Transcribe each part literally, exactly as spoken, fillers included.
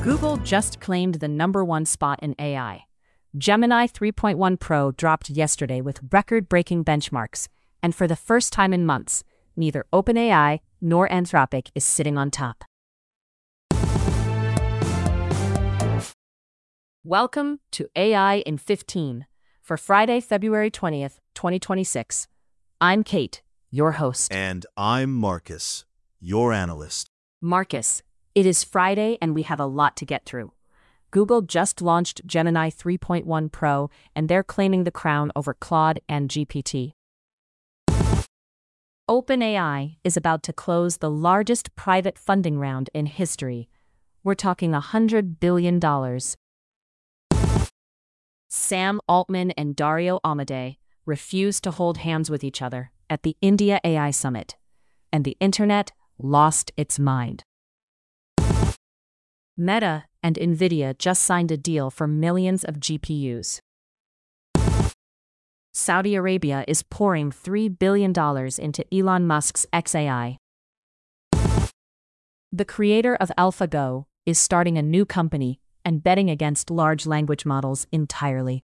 Google just claimed the number one spot in A I. Gemini three point one Pro dropped yesterday with record-breaking benchmarks, and for the first time in months, neither OpenAI nor Anthropic is sitting on top. Welcome to A I in fifteen for Friday, February twentieth, twenty twenty-six. I'm Kate, your host. And I'm Marcus, your analyst. Marcus, it is Friday and we have a lot to get through. Google just launched Gemini three point one Pro, and they're claiming the crown over Claude and G P T. OpenAI is about to close the largest private funding round in history. We're talking one hundred billion dollars. Sam Altman and Dario Amodei refused to hold hands with each other at the India A I Summit, and the internet lost its mind. Meta and NVIDIA just signed a deal for millions of G P Us. Saudi Arabia is pouring three billion dollars into Elon Musk's X A I. The creator of AlphaGo is starting a new company and betting against large language models entirely.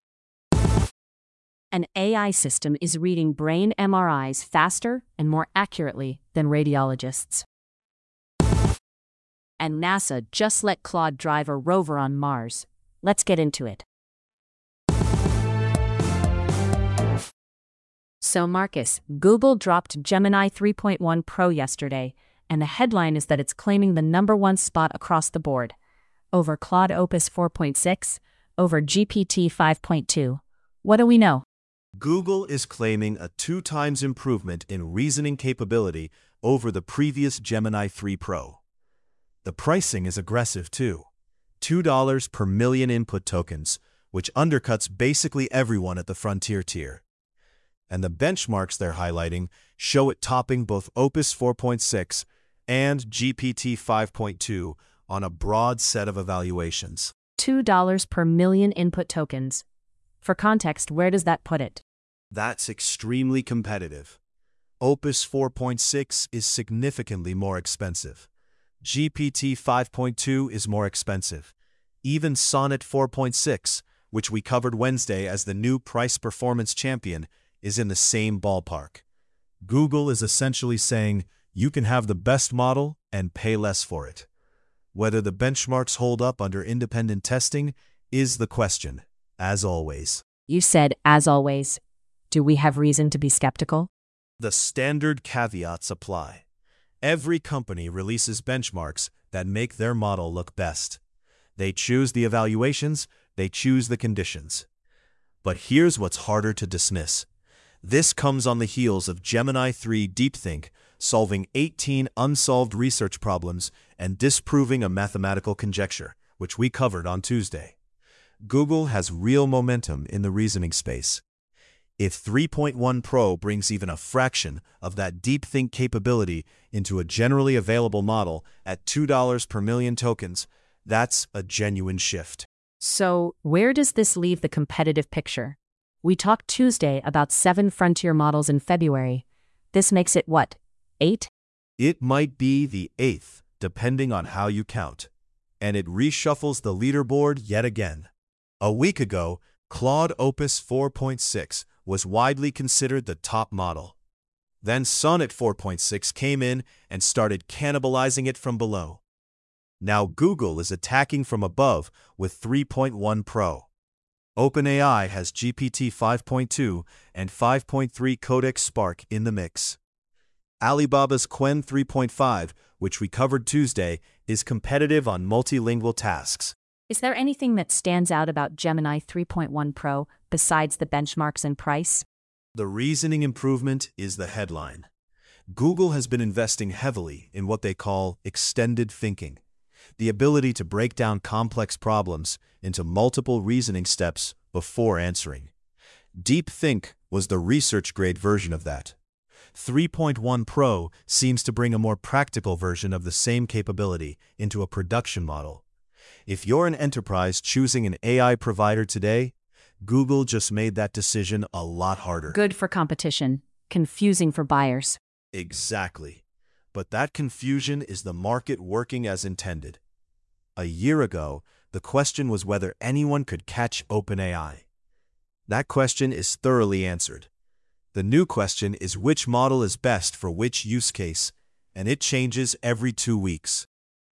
An A I system is reading brain M R Is faster and more accurately than radiologists. And NASA just let Claude drive a rover on Mars. Let's get into it. So Marcus, Google dropped Gemini three point one Pro yesterday, and the headline is that it's claiming the number one spot across the board, over Claude Opus four point six, over G P T five point two. What do we know? Google is claiming a two times improvement in reasoning capability over the previous Gemini three Pro. The pricing is aggressive too, two dollars per million input tokens, which undercuts basically everyone at the Frontier tier. And the benchmarks they're highlighting show it topping both Opus four point six and G P T five point two on a broad set of evaluations. two dollars per million input tokens. For context, where does that put it? That's extremely competitive. Opus four point six is significantly more expensive. G P T five point two is more expensive. Even Sonnet four point six, which we covered Wednesday as the new price-performance champion, is in the same ballpark. Google is essentially saying you can have the best model and pay less for it. Whether the benchmarks hold up under independent testing is the question, as always. You said, as always. Do we have reason to be skeptical? The standard caveats apply. Every company releases benchmarks that make their model look best. They choose the evaluations, they choose the conditions. But here's what's harder to dismiss. This comes on the heels of Gemini three DeepThink solving eighteen unsolved research problems and disproving a mathematical conjecture, which we covered on Tuesday. Google has real momentum in the reasoning space. If three point one Pro brings even a fraction of that DeepThink capability into a generally available model at two dollars per million tokens, that's a genuine shift. So, where does this leave the competitive picture? We talked Tuesday about seven frontier models in February. This makes it what, eight? It might be the eighth, depending on how you count. And it reshuffles the leaderboard yet again. A week ago, Claude Opus four point six was widely considered the top model. Then Sonnet four point six came in and started cannibalizing it from below. Now Google is attacking from above with three point one Pro. OpenAI has G P T five point two and five point three Codex Spark in the mix. Alibaba's Qwen three point five, which we covered Tuesday, is competitive on multilingual tasks. Is there anything that stands out about Gemini three point one Pro besides the benchmarks and price? The reasoning improvement is the headline. Google has been investing heavily in what they call extended thinking, the ability to break down complex problems into multiple reasoning steps before answering. DeepThink was the research-grade version of that. three point one Pro seems to bring a more practical version of the same capability into a production model. If you're an enterprise choosing an A I provider today, Google just made that decision a lot harder. Good for competition, confusing for buyers. Exactly. But that confusion is the market working as intended. A year ago, the question was whether anyone could catch OpenAI. That question is thoroughly answered. The new question is which model is best for which use case, and it changes every two weeks.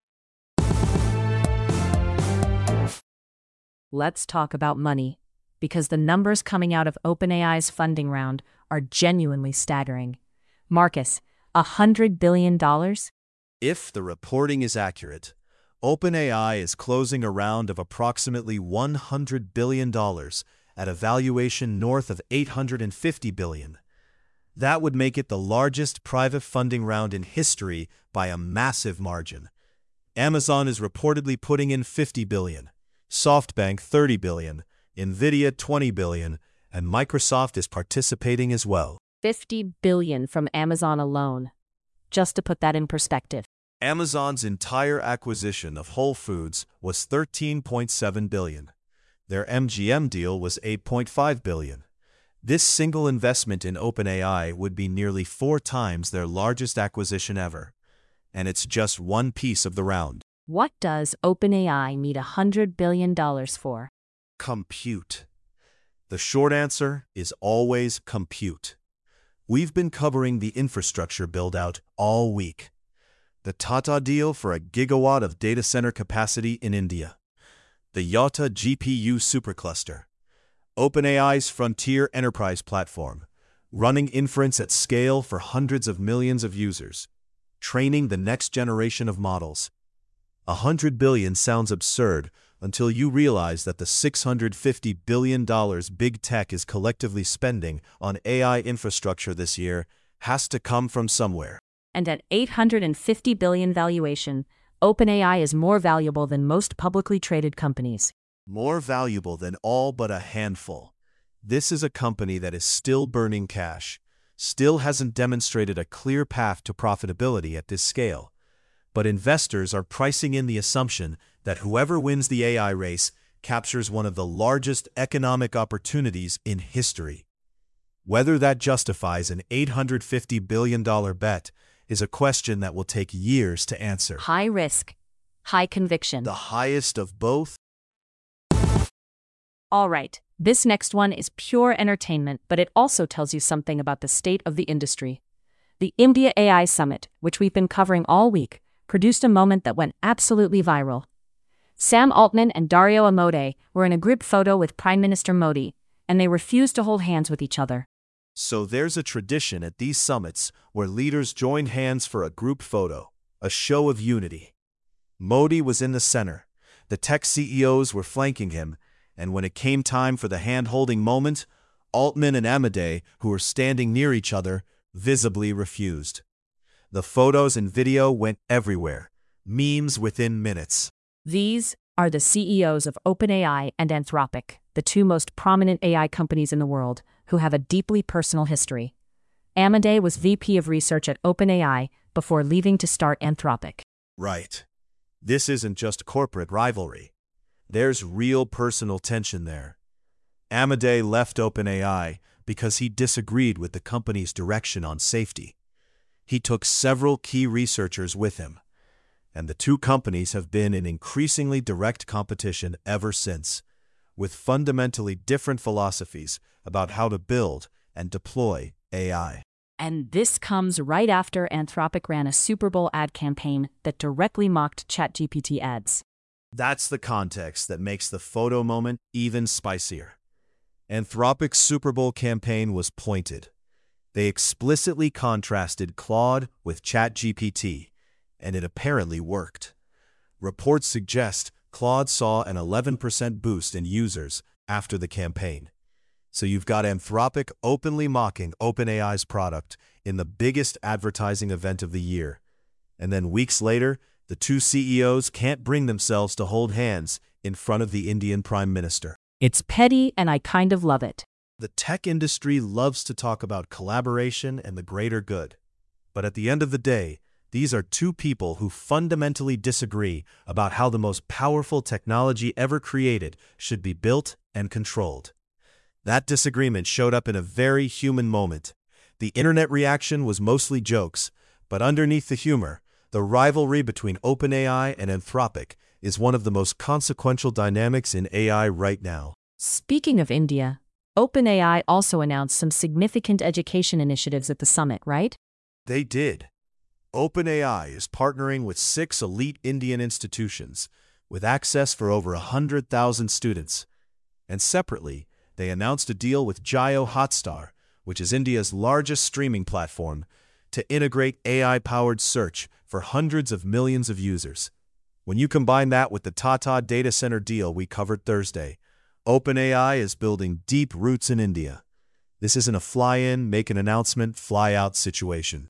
Let's talk about money, because the numbers coming out of OpenAI's funding round are genuinely staggering. Marcus, one hundred billion dollars? If the reporting is accurate, OpenAI is closing a round of approximately one hundred billion dollars at a valuation north of eight hundred fifty billion dollars. That would make it the largest private funding round in history by a massive margin. Amazon is reportedly putting in fifty billion dollars, SoftBank thirty billion dollars, Nvidia twenty billion dollars, and Microsoft is participating as well. fifty billion dollars from Amazon alone. Just to put that in perspective. Amazon's entire acquisition of Whole Foods was thirteen point seven billion dollars. Their M G M deal was eight point five billion dollars. This single investment in OpenAI would be nearly four times their largest acquisition ever. And it's just one piece of the round. What does OpenAI need one hundred billion dollars for? Compute. The short answer is always compute. We've been covering the infrastructure build-out all week. The Tata deal for a gigawatt of data center capacity in India. The Yotta G P U supercluster. OpenAI's Frontier Enterprise platform, running inference at scale for hundreds of millions of users, training the next generation of models. A hundred billion sounds absurd until you realize that the six hundred fifty billion dollars big tech is collectively spending on A I infrastructure this year has to come from somewhere. And at eight hundred fifty billion dollars valuation, OpenAI is more valuable than most publicly traded companies. More valuable than all but a handful. This is a company that is still burning cash, still hasn't demonstrated a clear path to profitability at this scale. But investors are pricing in the assumption that whoever wins the A I race captures one of the largest economic opportunities in history. Whether that justifies an eight hundred fifty billion dollars bet is a question that will take years to answer. High risk, high conviction. The highest of both? All right, this next one is pure entertainment, but it also tells you something about the state of the industry. The India A I Summit, which we've been covering all week, produced a moment that went absolutely viral. Sam Altman and Dario Amodei were in a group photo with Prime Minister Modi, and they refused to hold hands with each other. So there's a tradition at these summits where leaders join hands for a group photo, a show of unity. Modi was in the center, the tech C E Os were flanking him, and when it came time for the hand-holding moment, Altman and Amodei, who were standing near each other, visibly refused. The photos and video went everywhere, memes within minutes. These are the C E Os of OpenAI and Anthropic, the two most prominent A I companies in the world, who have a deeply personal history. Amodei was V P of Research at OpenAI before leaving to start Anthropic. Right. This isn't just corporate rivalry. There's real personal tension there. Amodei left OpenAI because he disagreed with the company's direction on safety. He took several key researchers with him, and the two companies have been in increasingly direct competition ever since, with fundamentally different philosophies about how to build and deploy A I. And this comes right after Anthropic ran a Super Bowl ad campaign that directly mocked ChatGPT ads. That's the context that makes the photo moment even spicier. Anthropic's Super Bowl campaign was pointed. They explicitly contrasted Claude with ChatGPT, and it apparently worked. Reports suggest Claude saw an eleven percent boost in users after the campaign. So you've got Anthropic openly mocking OpenAI's product in the biggest advertising event of the year. And then weeks later, the two C E Os can't bring themselves to hold hands in front of the Indian Prime Minister. It's petty, and I kind of love it. The tech industry loves to talk about collaboration and the greater good. But at the end of the day, these are two people who fundamentally disagree about how the most powerful technology ever created should be built and controlled. That disagreement showed up in a very human moment. The internet reaction was mostly jokes, but underneath the humor, the rivalry between OpenAI and Anthropic is one of the most consequential dynamics in A I right now. Speaking of India, OpenAI also announced some significant education initiatives at the summit, right? They did. OpenAI is partnering with six elite Indian institutions with access for over one hundred thousand students. And separately, they announced a deal with Jio Hotstar, which is India's largest streaming platform, to integrate A I-powered search for hundreds of millions of users. When you combine that with the Tata data center deal we covered Thursday, OpenAI is building deep roots in India. This isn't a fly-in, make an announcement, fly-out situation.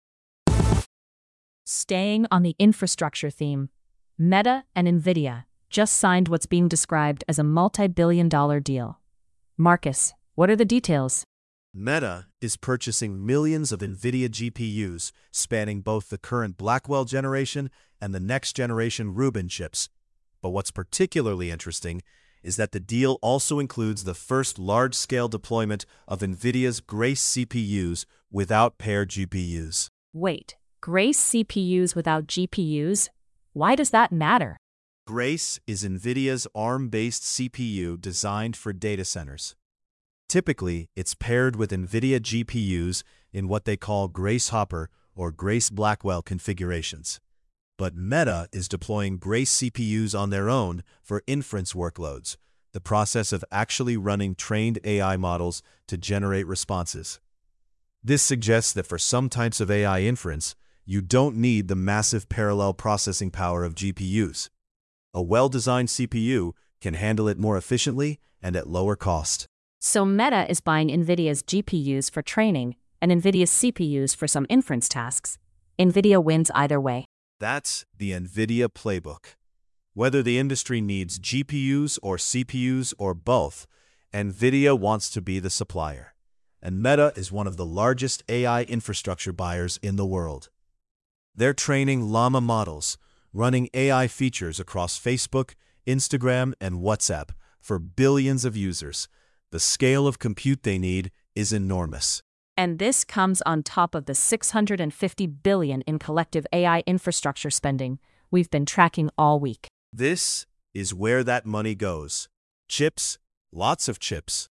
Staying on the infrastructure theme, Meta and NVIDIA just signed what's being described as a multi-billion dollar deal. Marcus, what are the details? Meta is purchasing millions of NVIDIA G P Us spanning both the current Blackwell generation and the next-generation Rubin chips. But what's particularly interesting is that the deal also includes the first large-scale deployment of NVIDIA's Grace C P Us without paired G P Us. Wait, Grace C P Us without G P Us? Why does that matter? Grace is NVIDIA's ARM-based C P U designed for data centers. Typically, it's paired with NVIDIA G P Us in what they call Grace Hopper or Grace Blackwell configurations. But Meta is deploying Grace C P Us on their own for inference workloads, the process of actually running trained A I models to generate responses. This suggests that for some types of A I inference, you don't need the massive parallel processing power of G P Us. A well-designed C P U can handle it more efficiently and at lower cost. So Meta is buying NVIDIA's G P Us for training and NVIDIA's C P Us for some inference tasks. NVIDIA wins either way. That's the NVIDIA playbook. Whether the industry needs G P Us or C P Us or both, NVIDIA wants to be the supplier. And Meta is one of the largest A I infrastructure buyers in the world. They're training Llama models, running A I features across Facebook, Instagram, and WhatsApp for billions of users. The scale of compute they need is enormous. And this comes on top of the six hundred fifty billion dollars in collective A I infrastructure spending we've been tracking all week. This is where that money goes. Chips, lots of chips.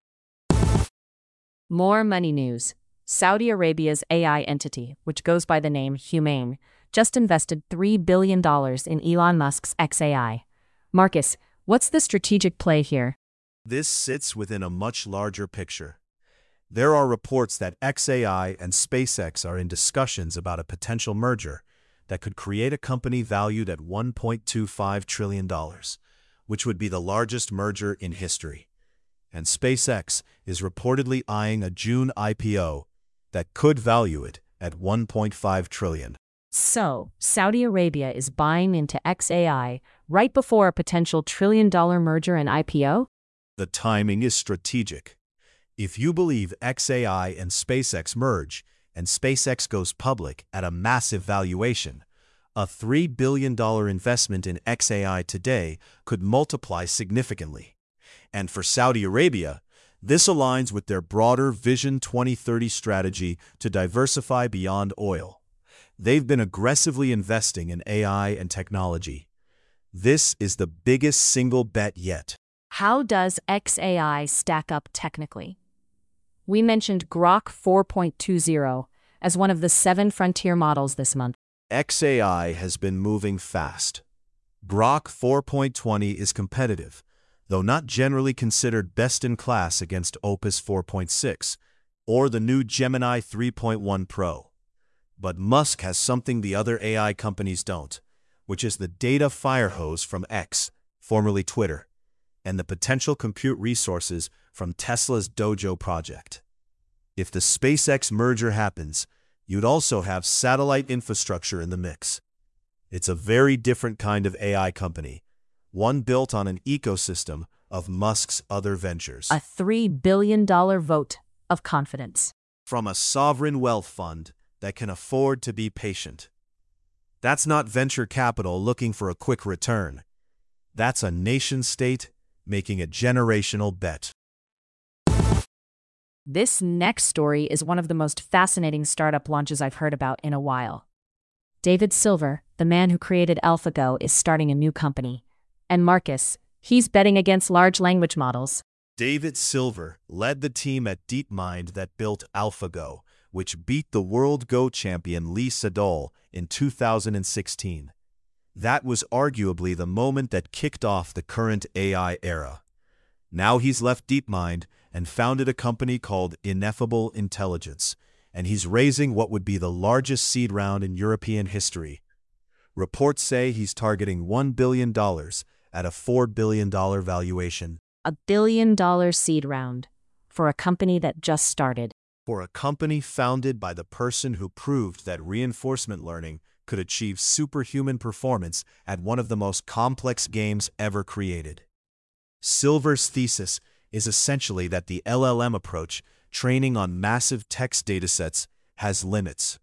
More money news. Saudi Arabia's A I entity, which goes by the name Humane, just invested three billion dollars in Elon Musk's xAI. Marcus, what's the strategic play here? This sits within a much larger picture. There are reports that xAI and SpaceX are in discussions about a potential merger that could create a company valued at one point two five trillion dollars, which would be the largest merger in history. And SpaceX is reportedly eyeing a June I P O that could value it at one point five trillion dollars. So, Saudi Arabia is buying into xAI right before a potential trillion-dollar merger and I P O? The timing is strategic. If you believe xAI and SpaceX merge and SpaceX goes public at a massive valuation, a three billion dollars investment in xAI today could multiply significantly. And for Saudi Arabia, this aligns with their broader Vision twenty thirty strategy to diversify beyond oil. They've been aggressively investing in A I and technology. This is the biggest single bet yet. How does xAI stack up technically? We mentioned Grok four point two zero as one of the seven frontier models this month. xAI has been moving fast. Grok four point twenty is competitive, though not generally considered best-in-class against Opus four point six or the new Gemini three point one Pro. But Musk has something the other A I companies don't, which is the data firehose from X, formerly Twitter, and the potential compute resources from Tesla's Dojo project. If the SpaceX merger happens, you'd also have satellite infrastructure in the mix. It's a very different kind of A I company, one built on an ecosystem of Musk's other ventures. A three billion dollars vote of confidence. From a sovereign wealth fund that can afford to be patient. That's not venture capital looking for a quick return. That's a nation-state making a generational bet. This next story is one of the most fascinating startup launches I've heard about in a while. David Silver, the man who created AlphaGo, is starting a new company. And Marcus, he's betting against large language models. David Silver led the team at DeepMind that built AlphaGo, which beat the world Go champion Lee Sedol in two thousand sixteen. That was arguably the moment that kicked off the current A I era. Now he's left DeepMind and founded a company called Ineffable Intelligence, and he's raising what would be the largest seed round in European history. Reports say he's targeting one billion dollars at a four billion dollars valuation. A billion dollar seed round for a company that just started. For a company founded by the person who proved that reinforcement learning could achieve superhuman performance at one of the most complex games ever created. Silver's thesis is essentially that the L L M approach, training on massive text datasets, has limits.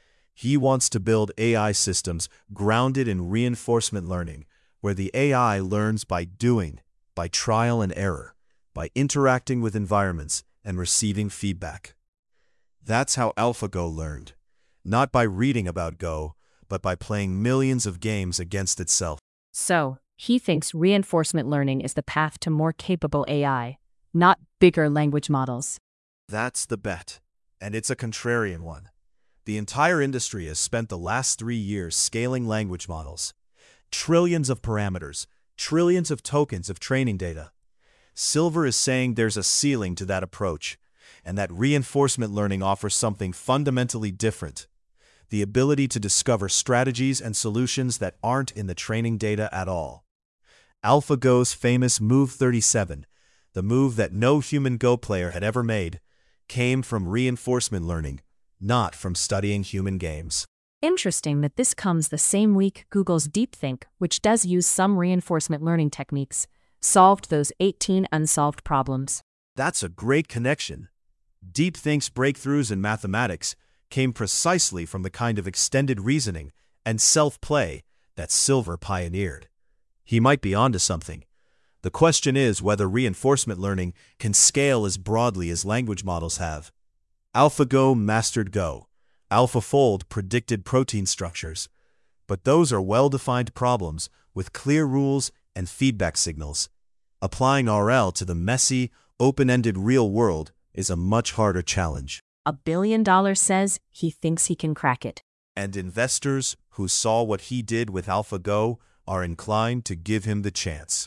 He wants to build A I systems grounded in reinforcement learning, where the A I learns by doing, by trial and error, by interacting with environments and receiving feedback. That's how AlphaGo learned, not by reading about Go, but by playing millions of games against itself. So, he thinks reinforcement learning is the path to more capable A I, not bigger language models. That's the bet, and it's a contrarian one. The entire industry has spent the last three years scaling language models. Trillions of parameters, trillions of tokens of training data. Silver is saying there's a ceiling to that approach, and that reinforcement learning offers something fundamentally different: the ability to discover strategies and solutions that aren't in the training data at all. AlphaGo's famous Move thirty-seven, the move that no human Go player had ever made, came from reinforcement learning, not from studying human games. Interesting that this comes the same week Google's DeepThink, which does use some reinforcement learning techniques, solved those eighteen unsolved problems. That's a great connection. DeepThink's breakthroughs in mathematics came precisely from the kind of extended reasoning and self-play that Silver pioneered. He might be onto something. The question is whether reinforcement learning can scale as broadly as language models have. AlphaGo mastered Go. AlphaFold predicted protein structures. But those are well-defined problems with clear rules and feedback signals. Applying R L to the messy, open-ended real world is a much harder challenge. A billion dollars says he thinks he can crack it. And investors who saw what he did with AlphaGo are inclined to give him the chance.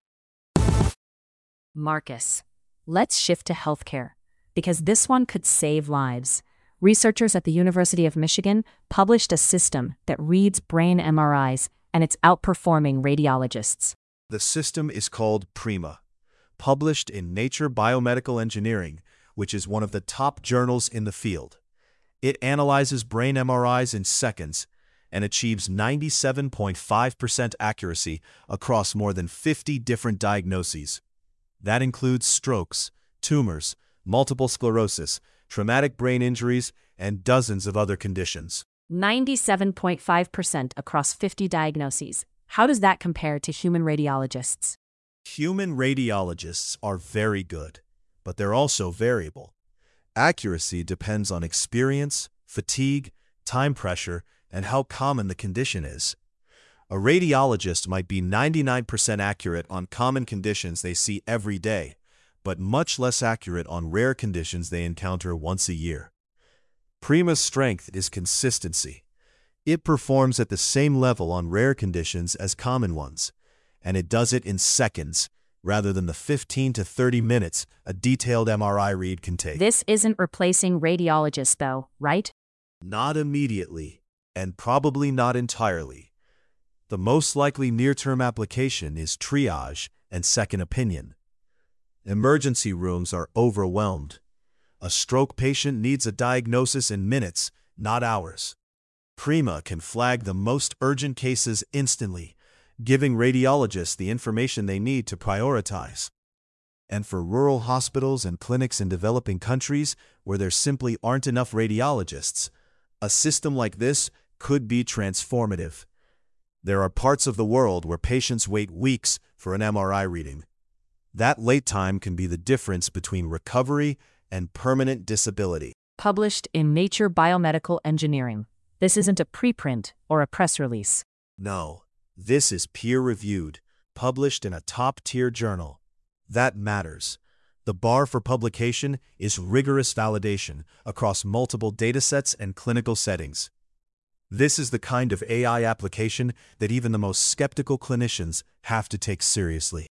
Marcus, let's shift to healthcare, because this one could save lives. Researchers at the University of Michigan published a system that reads brain M R Is, and it's outperforming radiologists. The system is called Prima, published in Nature Biomedical Engineering, which is one of the top journals in the field. It analyzes brain M R Is in seconds and achieves ninety-seven point five percent accuracy across more than fifty different diagnoses. That includes strokes, tumors, multiple sclerosis, traumatic brain injuries, and dozens of other conditions. ninety-seven point five percent across fifty diagnoses. How does that compare to human radiologists? Human radiologists are very good, but they're also variable. Accuracy depends on experience, fatigue, time pressure, and how common the condition is. A radiologist might be ninety-nine percent accurate on common conditions they see every day, but much less accurate on rare conditions they encounter once a year. Prima's strength is consistency. It performs at the same level on rare conditions as common ones, and it does it in seconds, rather than the fifteen to thirty minutes a detailed M R I read can take. This isn't replacing radiologists, though, right? Not immediately, and probably not entirely. The most likely near-term application is triage and second opinion. Emergency rooms are overwhelmed. A stroke patient needs a diagnosis in minutes, not hours. Prima can flag the most urgent cases instantly, giving radiologists the information they need to prioritize. And for rural hospitals and clinics in developing countries where there simply aren't enough radiologists, a system like this could be transformative. There are parts of the world where patients wait weeks for an M R I reading. That late time can be the difference between recovery and permanent disability. Published in Nature Biomedical Engineering. This isn't a preprint or a press release. No, this is peer-reviewed, published in a top-tier journal. That matters. The bar for publication is rigorous validation across multiple datasets and clinical settings. This is the kind of A I application that even the most skeptical clinicians have to take seriously.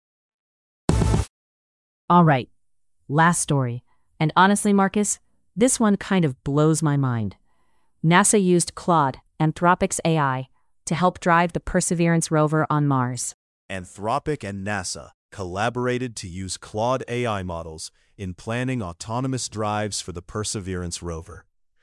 All right, last story. And honestly, Marcus, this one kind of blows my mind. NASA used Claude, Anthropic's A I, to help drive the Perseverance rover on Mars. Anthropic and NASA collaborated to use Claude A I models in planning autonomous drives for the Perseverance rover.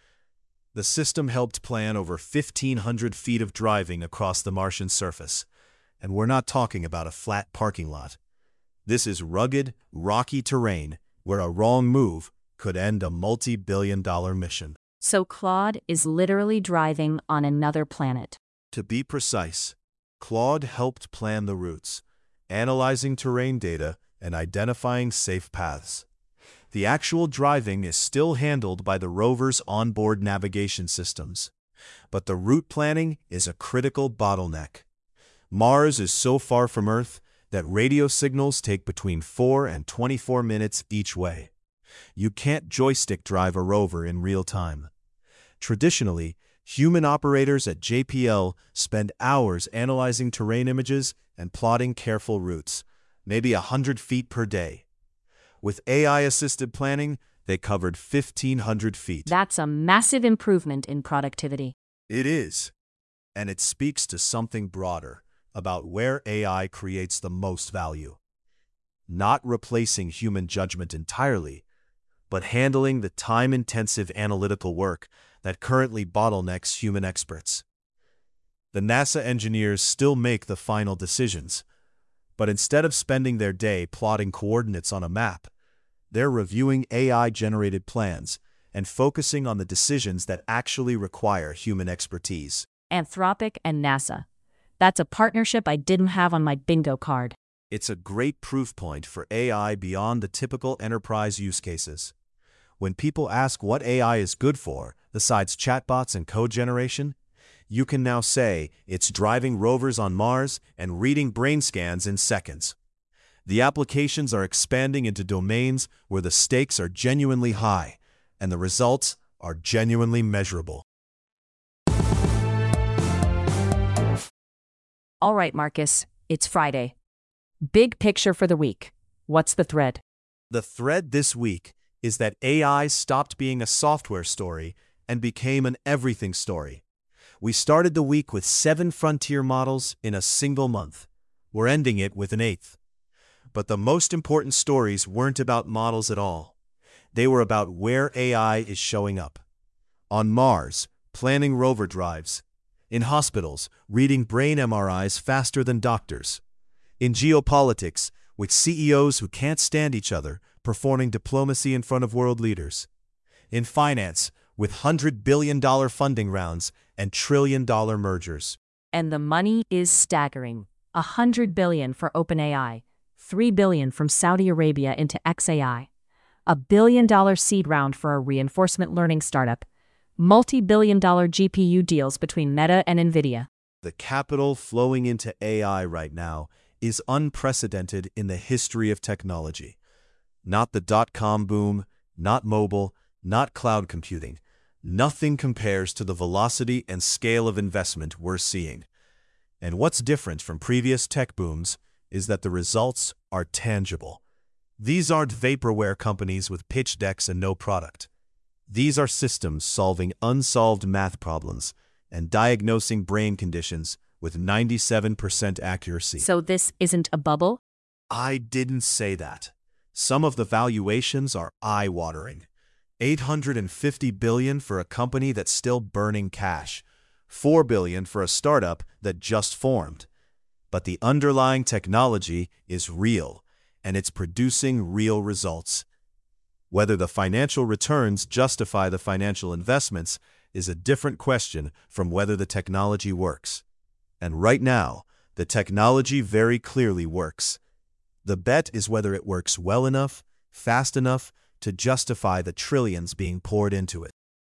The system helped plan over fifteen hundred feet of driving across the Martian surface, and we're not talking about a flat parking lot. This is rugged, rocky terrain where a wrong move could end a multi-billion dollar mission. So Claude is literally driving on another planet. To be precise, Claude helped plan the routes, analyzing terrain data and identifying safe paths. The actual driving is still handled by the rover's onboard navigation systems, but the route planning is a critical bottleneck. Mars is so far from Earth that radio signals take between four and twenty-four minutes each way. You can't joystick drive a rover in real time. Traditionally, human operators at J P L spend hours analyzing terrain images and plotting careful routes, maybe a hundred feet per day. With A I-assisted planning, they covered fifteen hundred feet. That's a massive improvement in productivity. It is, and it speaks to something broader about where A I creates the most value. Not replacing human judgment entirely, but handling the time-intensive analytical work that currently bottlenecks human experts. The NASA engineers still make the final decisions, but instead of spending their day plotting coordinates on a map, they're reviewing A I-generated plans and focusing on the decisions that actually require human expertise. Anthropic and NASA. That's a partnership I didn't have on my bingo card. It's a great proof point for A I beyond the typical enterprise use cases. When people ask what A I is good for, besides chatbots and code generation, you can now say it's driving rovers on Mars and reading brain scans in seconds. The applications are expanding into domains where the stakes are genuinely high and the results are genuinely measurable. All right, Marcus, it's Friday. Big picture for the week. What's the thread? The thread this week is that A I stopped being a software story and became an everything story. We started the week with seven frontier models in a single month. We're ending it with an eighth. But the most important stories weren't about models at all. They were about where A I is showing up. On Mars, planning rover drives. In hospitals, reading brain M R Is faster than doctors. In geopolitics, with C E Os who can't stand each other, performing diplomacy in front of world leaders. In finance, with one hundred billion dollar funding rounds and trillion dollar mergers. And the money is staggering. one hundred billion dollars for OpenAI, three billion dollars from Saudi Arabia into X A I, a billion dollar seed round for a reinforcement learning startup, multi-billion dollar G P U deals between Meta and NVIDIA. The capital flowing into A I right now is unprecedented in the history of technology. Not the dot-com boom, not mobile, not cloud computing. Nothing compares to the velocity and scale of investment we're seeing. And what's different from previous tech booms is that the results are tangible. These aren't vaporware companies with pitch decks and no product. These are systems solving unsolved math problems and diagnosing brain conditions with ninety-seven percent accuracy. So this isn't a bubble? I didn't say that. Some of the valuations are eye-watering. eight hundred fifty billion dollars for a company that's still burning cash, four billion dollars for a startup that just formed. But the underlying technology is real, and it's producing real results. Whether the financial returns justify the financial investments is a different question from whether the technology works. And right now, the technology very clearly works. The bet is whether it works well enough, fast enough, to justify the trillions being poured into it.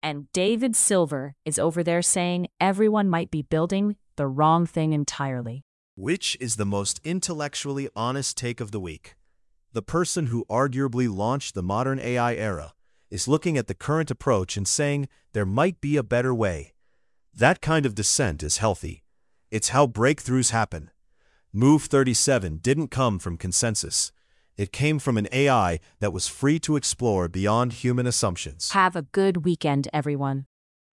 And David Silver is over there saying everyone might be building the wrong thing entirely. Which is the most intellectually honest take of the week? The person who arguably launched the modern A I era is looking at the current approach and saying there might be a better way. That kind of dissent is healthy. It's how breakthroughs happen. Move thirty-seven didn't come from consensus. It came from an A I that was free to explore beyond human assumptions. Have a good weekend, everyone.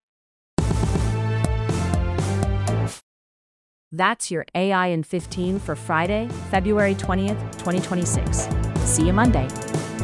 That's your A I in fifteen for Friday, February twentieth, twenty twenty-six. See you Monday.